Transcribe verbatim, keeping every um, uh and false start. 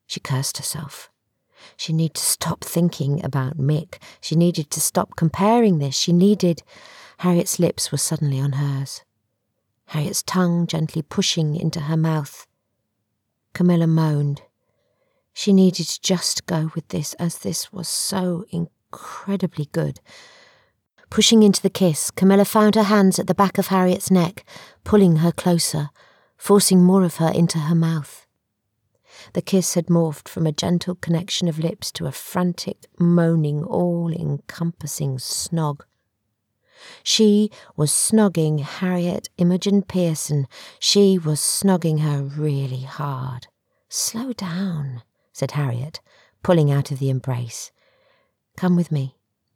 She cursed herself. She needed to stop thinking about Mick. She needed to stop comparing this. She needed... Harriet's lips were suddenly on hers. Harriet's tongue gently pushing into her mouth. Camilla moaned. She needed to just go with this, as this was so incredibly good. Pushing into the kiss, Camilla found her hands at the back of Harriet's neck, pulling her closer, forcing more of her into her mouth. The kiss had morphed from a gentle connection of lips to a frantic, moaning, all-encompassing snog. She was snogging Harriet Imogen Pearson. She was snogging her really hard. "Slow down," said Harriet, pulling out of the embrace. "Come with me."